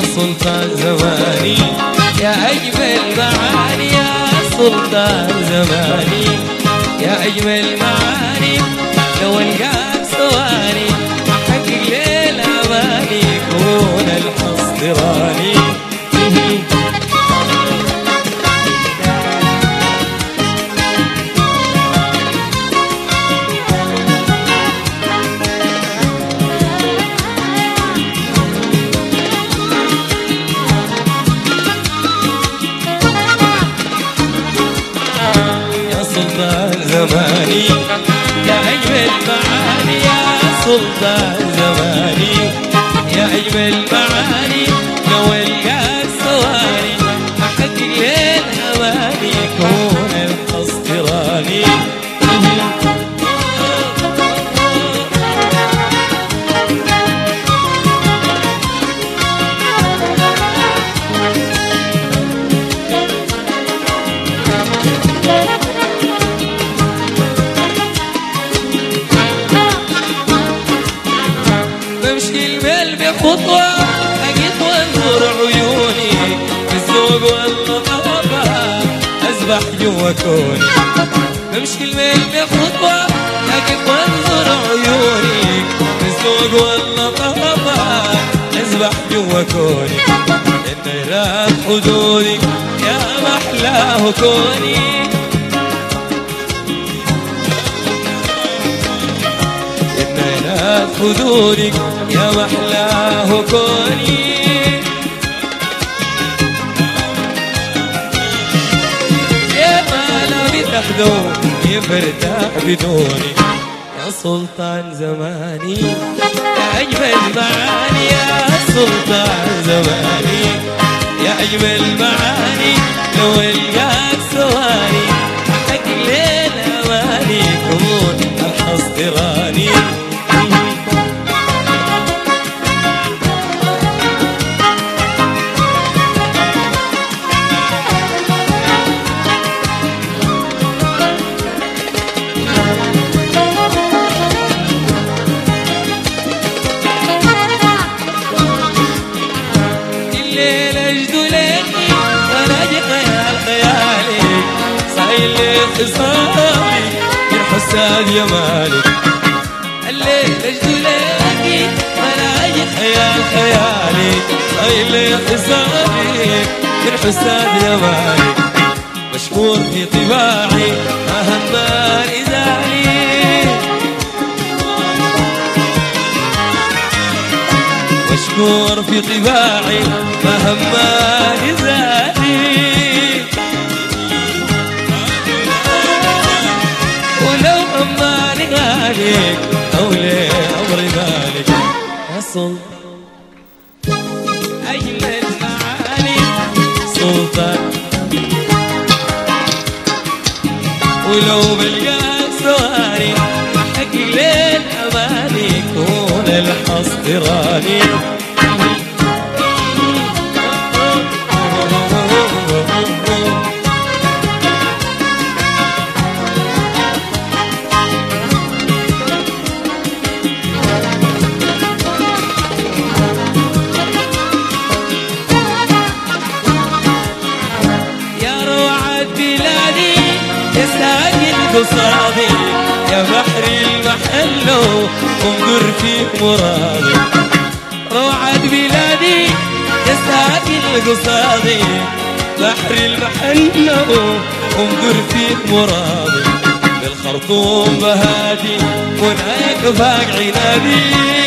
سلطان زماني يا أجمل معاني يا سلطان زماني يا أجمل معاني لو القاك ثواني أحقق ليل أماني كون الحظ راني زماني يا أجمل معاني يا سلطان زماني يا أجمل معاني لو القاك ثواني أحقق ليل أماني كون الحظ راني خطوة أجد وانظر عيوني في الذوق واللطافة أسبح جوا كوني بمشي الميل بخطوة أجد وانظر عيوني في الذوق واللطافة أسبح جوا كوني النيرات حدودي يا محلاه كوني حدودك يا محلاه كوني يا ما لا بتحذون يفرتاح بدوني يا سلطان زماني يا أجمل معاني يا سلطان زماني يا أجمل معاني لو القاك ثواني أحقق ليل أماني كون الحظ راني خصامي من حساد يمالك الليل اجدلاكي ملاجئ خيال خيالي اللي خصامي من حساد يمالك مشكور في طباعي ما همال إزالي مشكور في طباعي ما همال إزالي أو ليه أمري مالك أصل أجمل معاني سلطان ولو بلقاك ثواني أحقق ليل أماني كون الحظ راني قصادي يا بحري المحلو انظر فيك مرادي روعة بلادي يا ساكن قصادي بحري المحلو انظر فيك مرادي بالخرطوم بهادي ونايك فاق عنادي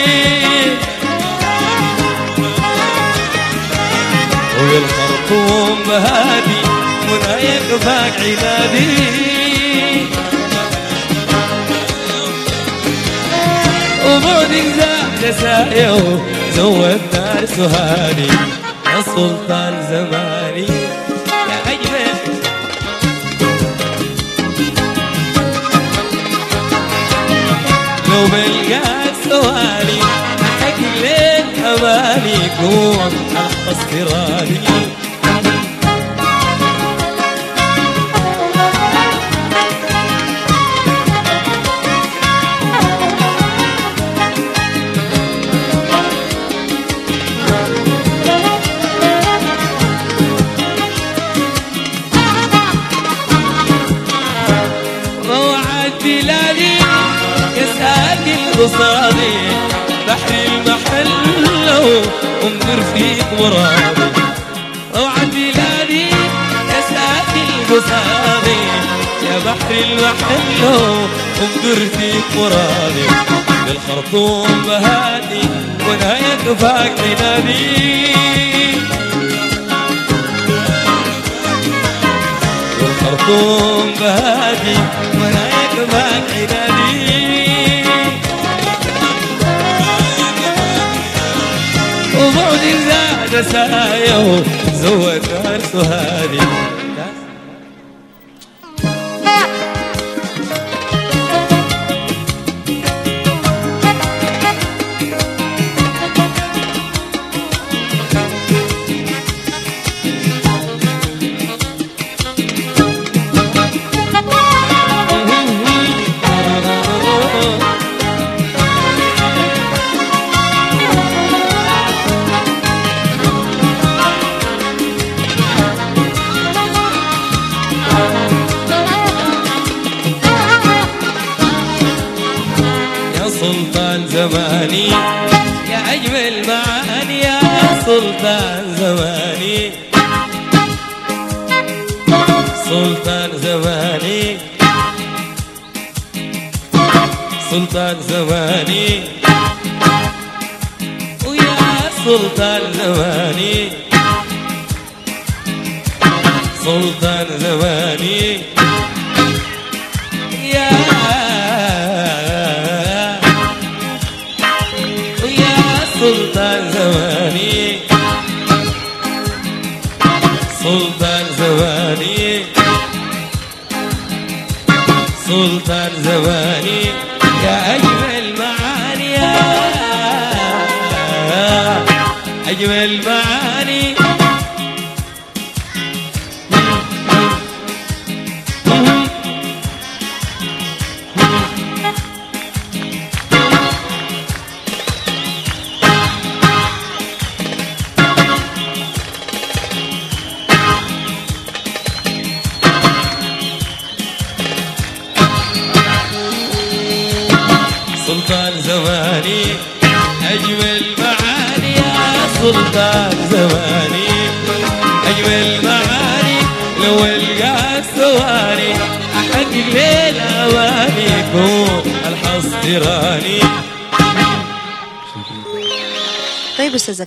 وبالخرطوم بهادي ونايك فاق عنادي وبعدك زاد سايو زود نار سهاني يا سلطان زماني يا أجمل لو بلقاك ثواني أحقق ليل أماني كون الحظ راني قصادي بحر المحلة وانظر فيك مرادي روعة بلادي يا ساكن قصادي يا بحر المحلة وانظر فيك مرادي بالخرطوم بهادي وانا يكفاك عنادي بالخرطوم بهادي وانا يكفاك عنادي وبعد زاد سايه زود نار سهادي سلطان زماني يا أجمل معاني يا سلطان زماني سلطان زماني سلطان زماني ويا سلطان زماني سلطان زماني يا سلطان زماني سلطان زماني سلطان زماني يا أجمل معاني يا أجمل معاني سلطان زماني أجمل معاني يا سلطان زماني أجمل معاني لو القاك ثواني أحقق ليل أوانيكم الحظ تراني. طيب أستاذ